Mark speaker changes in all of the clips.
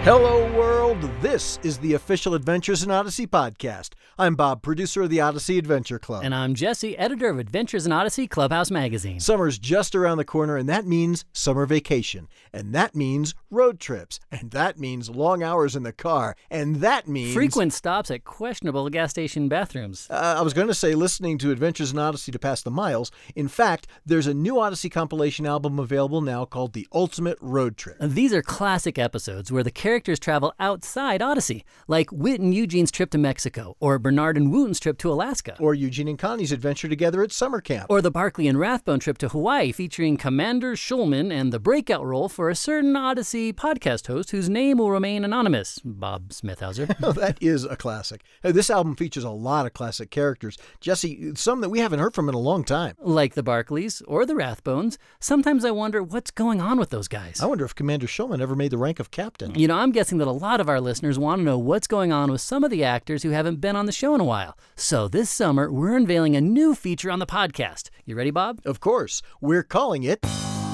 Speaker 1: Hello, world. This is the official Adventures in Odyssey podcast. I'm Bob, producer of the Odyssey Adventure Club.
Speaker 2: And I'm Jesse, editor of Adventures in Odyssey Clubhouse Magazine.
Speaker 1: Summer's just around the corner, and that means summer vacation. And that means road trips. And that means long hours in the car. And that means...
Speaker 2: frequent stops at questionable gas station bathrooms.
Speaker 1: I was going to say listening to Adventures in Odyssey to pass the miles. In fact, there's a new Odyssey compilation album available now called The Ultimate Road Trip.
Speaker 2: These are classic episodes where the characters travel outside Odyssey, like Whit and Eugene's trip to Mexico, or Bernard and Wooten's trip to Alaska.
Speaker 1: Or Eugene and Connie's adventure together at summer camp.
Speaker 2: Or the Barkley and Rathbone trip to Hawaii, featuring Commander Schulman and the breakout role for a certain Odyssey podcast host whose name will remain anonymous, Bob Smithhauser.
Speaker 1: That is a classic. This album features a lot of classic characters. Jesse, some that we haven't heard from in a long time.
Speaker 2: Like the Barkleys or the Rathbones. Sometimes I wonder what's going on with those guys.
Speaker 1: I wonder if Commander Schulman ever made the rank of captain.
Speaker 2: You know, I'm guessing that a lot of our listeners want to know what's going on with some of the actors who haven't been on the show in a while. So this summer, we're unveiling a new feature on the podcast. You ready, Bob?
Speaker 1: Of course. We're calling it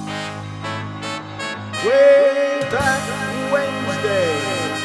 Speaker 1: Way Back Wednesday.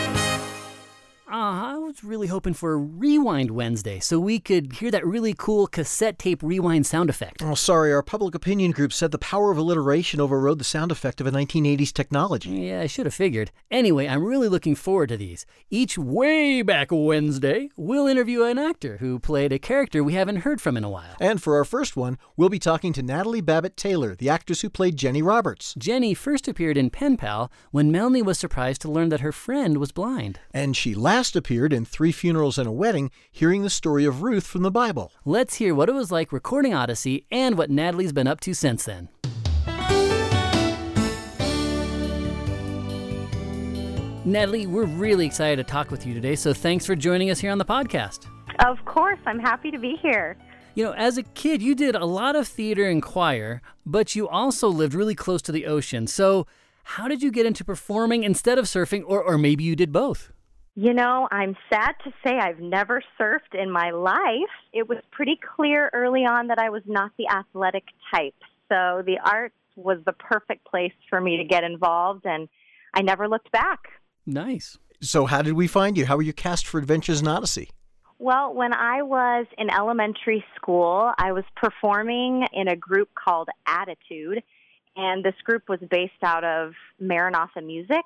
Speaker 2: I was really hoping for a Rewind Wednesday so we could hear that really cool cassette tape rewind sound effect.
Speaker 1: Oh, sorry. Our public opinion group said the power of alliteration overrode the sound effect of a 1980s technology.
Speaker 2: Yeah, I should have figured. Anyway, I'm really looking forward to these. Each Way Back Wednesday, we'll interview an actor who played a character we haven't heard from in a while.
Speaker 1: And for our first one, we'll be talking to Natalie Babbitt Taylor, the actress who played Jenny Roberts.
Speaker 2: Jenny first appeared in Pen Pal when Melanie was surprised to learn that her friend was blind.
Speaker 1: And she last appeared in 3 Funerals and a Wedding, hearing the story of Ruth from the Bible.
Speaker 2: Let's hear what it was like recording Odyssey and what Natalie's been up to since then. Natalie, we're really excited to talk with you today, so thanks for joining us here on the podcast.
Speaker 3: Of course, I'm happy to be here.
Speaker 2: You know, as a kid, you did a lot of theater and choir, but you also lived really close to the ocean. So how did you get into performing instead of surfing, or maybe you did both?
Speaker 3: You know, I'm sad to say I've never surfed in my life. It was pretty clear early on that I was not the athletic type. So the arts was the perfect place for me to get involved, and I never looked back.
Speaker 2: Nice.
Speaker 1: So how did we find you? How were you cast for Adventures in Odyssey?
Speaker 3: Well, when I was in elementary school, I was performing in a group called Attitude, and this group was based out of Maranatha Music,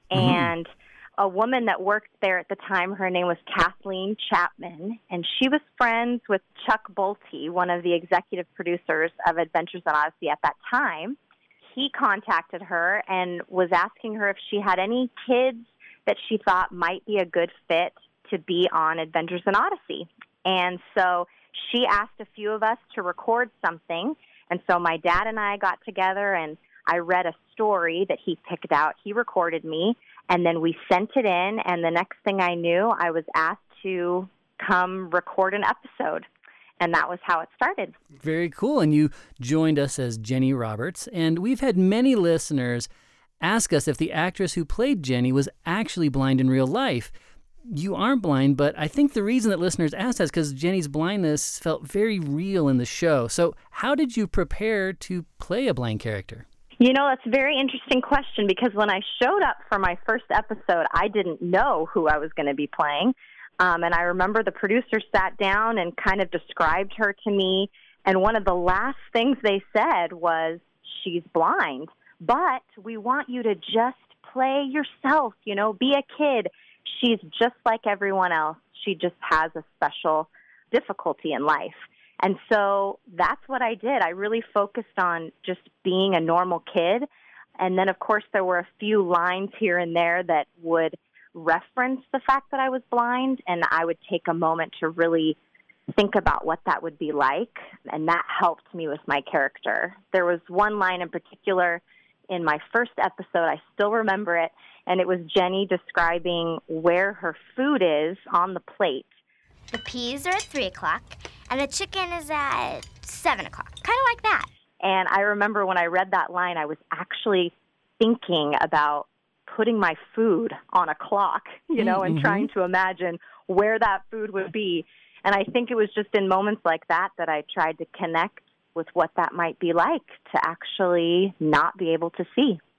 Speaker 3: and a woman that worked there at the time, her name was Kathleen Chapman, and she was friends with Chuck Bolte, one of the executive producers of Adventures in Odyssey at that time. He contacted her and was asking her if she had any kids that she thought might be a good fit to be on Adventures in Odyssey. And so she asked a few of us to record something, and so my dad and I got together, and I read a story that he picked out. He recorded me, and then we sent it in, and the next thing I knew, I was asked to come record an episode, and that was how it started.
Speaker 2: Very cool, and you joined us as Jenny Roberts, and we've had many listeners ask us if the actress who played Jenny was actually blind in real life. You aren't blind, but I think the reason that listeners asked that is because Jenny's blindness felt very real in the show. So how did you prepare to play a blind character?
Speaker 3: You know, that's a very interesting question because when I showed up for my first episode, I didn't know who I was going to be playing. And I remember the producer sat down and kind of described her to me. And one of the last things they said was, she's blind, but we want you to just play yourself, you know, be a kid. She's just like everyone else. She just has a special difficulty in life. And so that's what I did. I really focused on just being a normal kid. And then, of course, there were a few lines here and there that would reference the fact that I was blind, and I would take a moment to really think about what that would be like, and that helped me with my character. There was one line in particular in my first episode, I still remember it, and it was Jenny describing where her food is on the plate.
Speaker 4: The peas are at 3 o'clock, and the chicken is at 7 o'clock, kind of like that.
Speaker 3: And I remember when I read that line, I was actually thinking about putting my food on a clock, you know, and trying to imagine where that food would be. And I think it was just in moments like that that I tried to connect with what that might be like to actually not be able to see.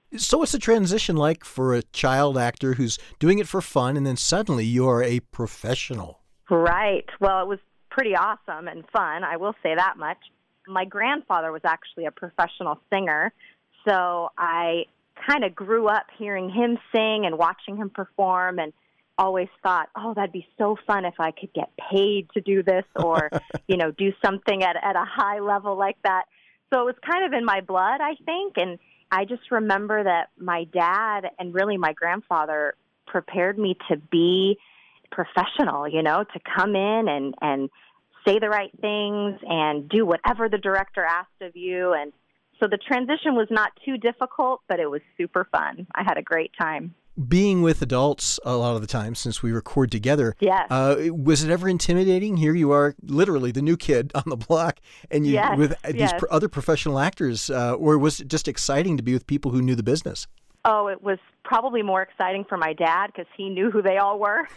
Speaker 1: So what's the transition like for a child actor who's doing it for fun and then suddenly you're a professional?
Speaker 3: Right. Well, it was pretty awesome and fun, I will say that much. My grandfather was actually a professional singer, so I kind of grew up hearing him sing and watching him perform, and always thought, oh, that'd be so fun if I could get paid to do this or, do something at a high level like that. So it was kind of in my blood, I think. And I just remember that my dad and really my grandfather prepared me to be professional, to come in and say the right things and do whatever the director asked of you. And so the transition was not too difficult, but it was super fun. I had a great time.
Speaker 1: Being with adults a lot of the time since we record together,
Speaker 3: yes.
Speaker 1: Was it ever intimidating? Here you are, literally the new kid on the block, and you
Speaker 3: yes,
Speaker 1: with these
Speaker 3: yes.
Speaker 1: other professional actors, or was it just exciting to be with people who knew the business?
Speaker 3: Oh, it was probably more exciting for my dad because he knew who they all were.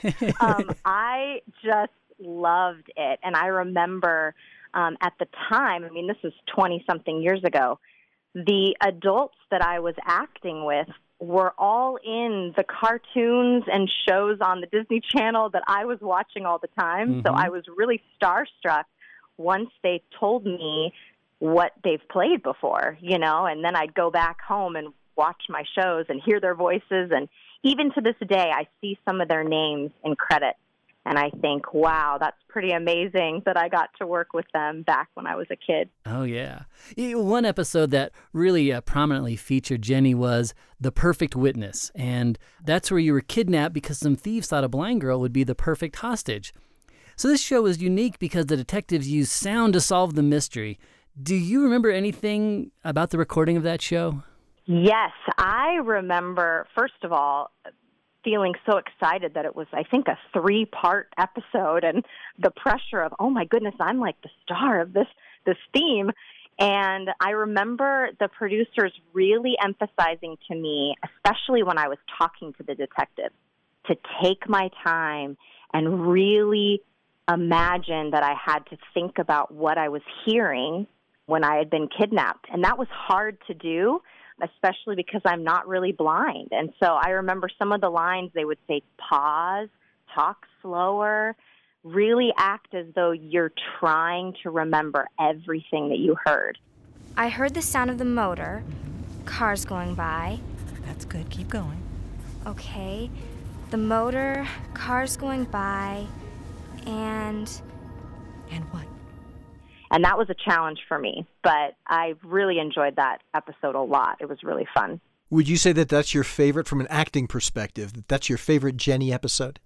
Speaker 3: I just loved it. And I remember at the time, this is 20-something years ago, the adults that I was acting with were all in the cartoons and shows on the Disney Channel that I was watching all the time. Mm-hmm. So I was really starstruck once they told me what they've played before, and then I'd go back home and watch my shows and hear their voices. And even to this day, I see some of their names in credits. And I think, wow, that's pretty amazing that I got to work with them back when I was a kid.
Speaker 2: Oh, yeah. One episode that really prominently featured Jenny was The Perfect Witness. And that's where you were kidnapped because some thieves thought a blind girl would be the perfect hostage. So this show was unique because the detectives used sound to solve the mystery. Do you remember anything about the recording of that show?
Speaker 3: Yes, I remember, first of all, feeling so excited that it was, I think, a 3-part episode, and the pressure of, oh my goodness, I'm like the star of this theme. And I remember the producers really emphasizing to me, especially when I was talking to the detective, to take my time and really imagine that I had to think about what I was hearing when I had been kidnapped. And that was hard to do, especially because I'm not really blind. And so I remember some of the lines they would say, pause, talk slower, really act as though you're trying to remember everything that you heard.
Speaker 4: I heard the sound of the motor, cars going by.
Speaker 5: That's good. Keep going.
Speaker 4: Okay. The motor, cars going by, and
Speaker 5: what?
Speaker 3: And that was a challenge for me, but I really enjoyed that episode a lot. It was really fun.
Speaker 1: Would you say that that's your favorite from an acting perspective? That's your favorite Jenny episode?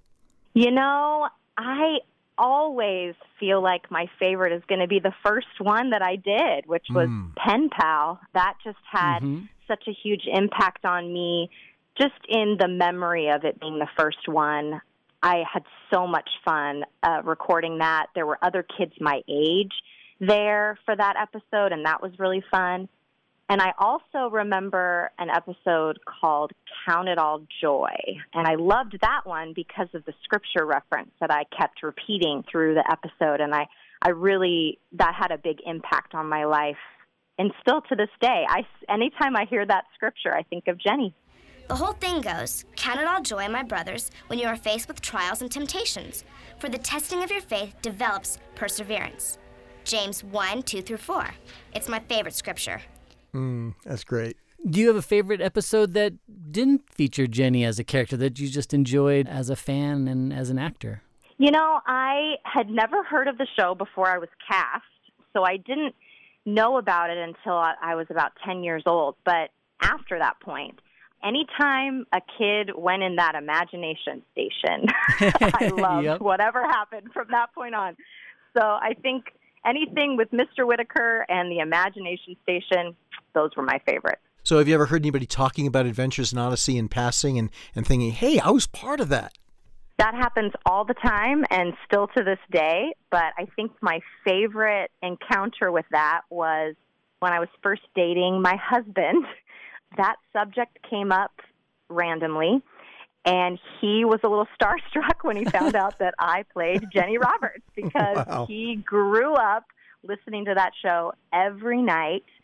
Speaker 3: I always feel like my favorite is going to be the first one that I did, which was Pen Pal. That just had such a huge impact on me, just in the memory of it being the first one. I had so much fun recording that. There were other kids my age there for that episode, and that was really fun. And I also remember an episode called Count It All Joy, and I loved that one because of the scripture reference that I kept repeating through the episode, and I really, that had a big impact on my life. And still to this day, anytime I hear that scripture, I think of Jenny.
Speaker 4: The whole thing goes, count it all joy, my brothers, when you are faced with trials and temptations, for the testing of your faith develops perseverance. James 1:2-4. It's my favorite scripture.
Speaker 1: That's great.
Speaker 2: Do you have a favorite episode that didn't feature Jenny as a character that you just enjoyed as a fan and as an actor?
Speaker 3: I had never heard of the show before I was cast, so I didn't know about it until I was about 10 years old. But after that point, anytime a kid went in that imagination station, I loved whatever happened from that point on. So I think anything with Mr. Whitaker and the imagination station, those were my favorites.
Speaker 1: So have you ever heard anybody talking about Adventures in Odyssey in passing and thinking, hey, I was part of that?
Speaker 3: That happens all the time and still to this day. But I think my favorite encounter with that was when I was first dating my husband. That subject came up randomly, and he was a little starstruck when he found out that I played Jenny Roberts because he grew up listening to that show every night.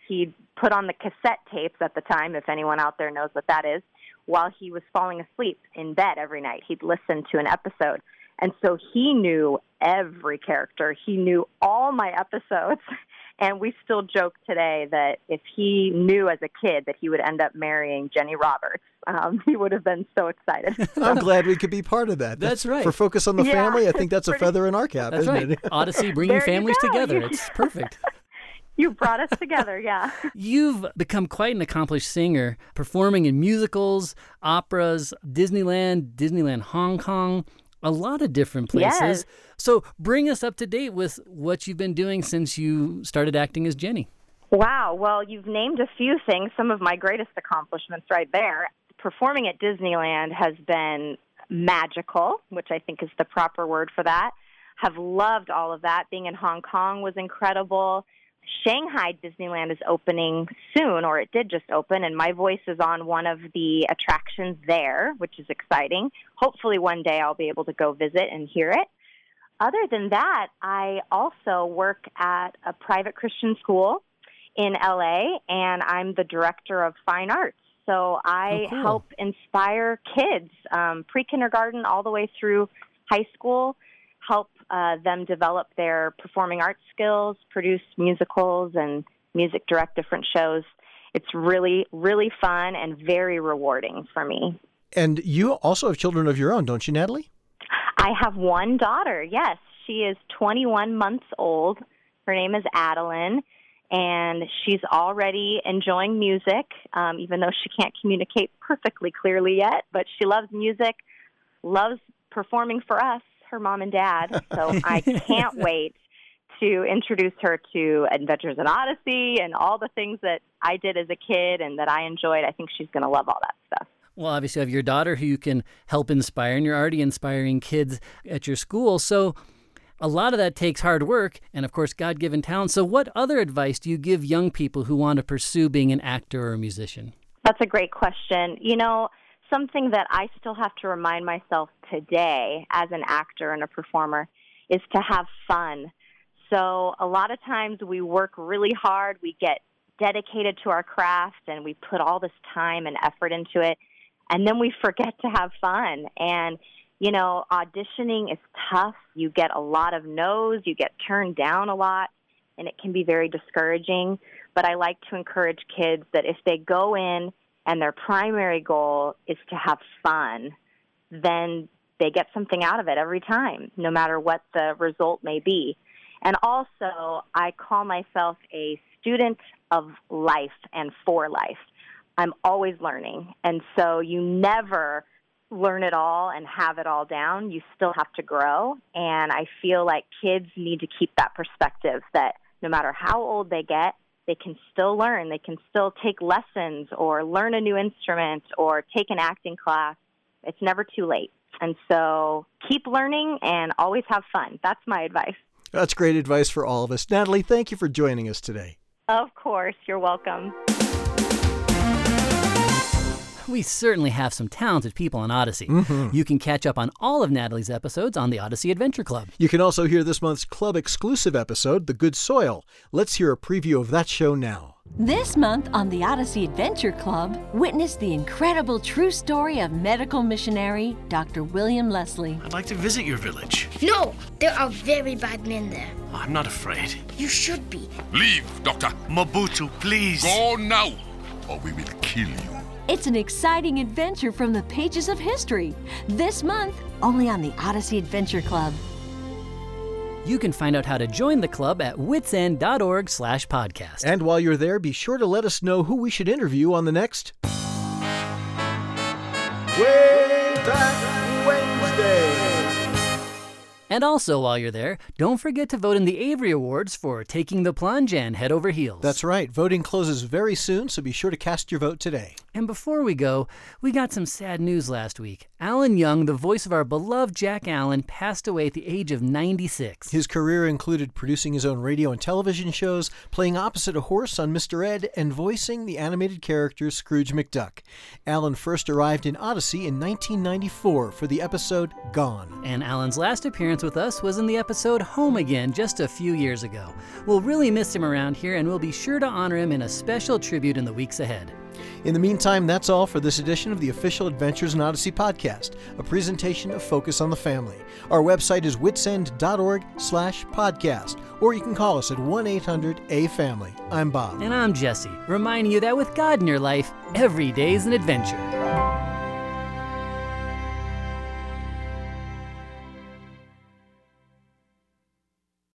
Speaker 3: he'd put on the cassette tapes at the time, if anyone out there knows what that is, while he was falling asleep in bed every night. He'd listen to an episode. And so he knew every character. He knew all my episodes. And we still joke today that if he knew as a kid that he would end up marrying Jenny Roberts, he would have been so excited.
Speaker 1: I'm glad we could be part of that.
Speaker 2: That's right.
Speaker 1: For Focus on the Family, I think that's a feather in our cap,
Speaker 2: That's
Speaker 1: isn't
Speaker 2: right.
Speaker 1: it?
Speaker 2: Odyssey, bringing
Speaker 3: There you
Speaker 2: families
Speaker 3: go.
Speaker 2: together. It's perfect.
Speaker 3: You brought us together, yeah.
Speaker 2: You've become quite an accomplished singer, performing in musicals, operas, Disneyland Hong Kong, a lot of different places.
Speaker 3: Yes.
Speaker 2: So bring us up to date with what you've been doing since you started acting as Jenny.
Speaker 3: Wow. Well, you've named a few things, some of my greatest accomplishments right there. Performing at Disneyland has been magical, which I think is the proper word for that. Have loved all of that. Being in Hong Kong was incredible. Shanghai Disneyland is opening soon, or it did just open, and my voice is on one of the attractions there, which is exciting. Hopefully one day I'll be able to go visit and hear it. Other than that, I also work at a private Christian school in LA, and I'm the director of fine arts. So I
Speaker 2: cool.
Speaker 3: help inspire kids, pre-kindergarten all the way through high school, help them develop their performing arts skills, produce musicals, and music direct different shows. It's really, really fun and very rewarding for me.
Speaker 1: And you also have children of your own, don't you, Natalie?
Speaker 3: I have one daughter, yes. She is 21 months old. Her name is Adeline, and she's already enjoying music, even though she can't communicate perfectly clearly yet. But she loves music, loves performing for us, her mom and dad. So I can't wait to introduce her to Adventures in Odyssey and all the things that I did as a kid and that I enjoyed. I think she's going to love all that stuff.
Speaker 2: Well, obviously you have your daughter who you can help inspire, and you're already inspiring kids at your school. So a lot of that takes hard work and, of course, God-given talent. So what other advice do you give young people who want to pursue being an actor or a musician?
Speaker 3: That's a great question. You know, something that I still have to remind myself today as an actor and a performer is to have fun. So a lot of times we work really hard, we get dedicated to our craft, and we put all this time and effort into it, and then we forget to have fun. And, you know, auditioning is tough. You get a lot of no's, you get turned down a lot, and it can be very discouraging. But I like to encourage kids that if they go in and their primary goal is to have fun, then they get something out of it every time, no matter what the result may be. And also, I call myself a student of life and for life. I'm always learning. And so you never learn it all and have it all down. You still have to grow. And I feel like kids need to keep that perspective that no matter how old they get, they can still learn. They can still take lessons or learn a new instrument or take an acting class. It's never too late. And so keep learning and always have fun. That's my advice.
Speaker 1: That's great advice for all of us. Natalie, thank you for joining us today.
Speaker 3: Of course. You're welcome.
Speaker 2: We certainly have some talented people on Odyssey. Mm-hmm. You can catch up on all of Natalie's episodes on the Odyssey Adventure Club.
Speaker 1: You can also hear this month's club-exclusive episode, The Good Soil. Let's hear a preview of that show now.
Speaker 6: This month on the Odyssey Adventure Club, witness the incredible true story of medical missionary Dr. William Leslie.
Speaker 7: I'd like to visit your village.
Speaker 4: No, there are very bad men there.
Speaker 7: I'm not afraid.
Speaker 4: You should be.
Speaker 8: Leave, Doctor.
Speaker 7: Mobutu, please.
Speaker 8: Go now, or we will kill you.
Speaker 6: It's an exciting adventure from the pages of history. This month, only on the Odyssey Adventure Club.
Speaker 2: You can find out how to join the club at witsend.org/podcast.
Speaker 1: And while you're there, be sure to let us know who we should interview on the next Way Back Wednesday.
Speaker 2: And also, while you're there, don't forget to vote in the Avery Awards for Taking the Plunge and Head Over Heels.
Speaker 1: That's right. Voting closes very soon, so be sure to cast your vote today.
Speaker 2: And before we go, we got some sad news last week. Alan Young, the voice of our beloved Jack Allen, passed away at the age of 96.
Speaker 1: His career included producing his own radio and television shows, playing opposite a horse on Mr. Ed, and voicing the animated character Scrooge McDuck. Alan first arrived in Odyssey in 1994 for the episode Gone.
Speaker 2: And Alan's last appearance with us was in the episode Home Again just a few years ago. We'll really miss him around here, and we'll be sure to honor him in a special tribute in the weeks ahead.
Speaker 1: In the meantime, that's all for this edition of the official Adventures in Odyssey podcast, a presentation of Focus on the Family. Our website is witsend.org/podcast, or you can call us at 1-800-A-FAMILY. I'm Bob.
Speaker 2: And I'm Jesse, reminding you that with God in your life, every day's an adventure.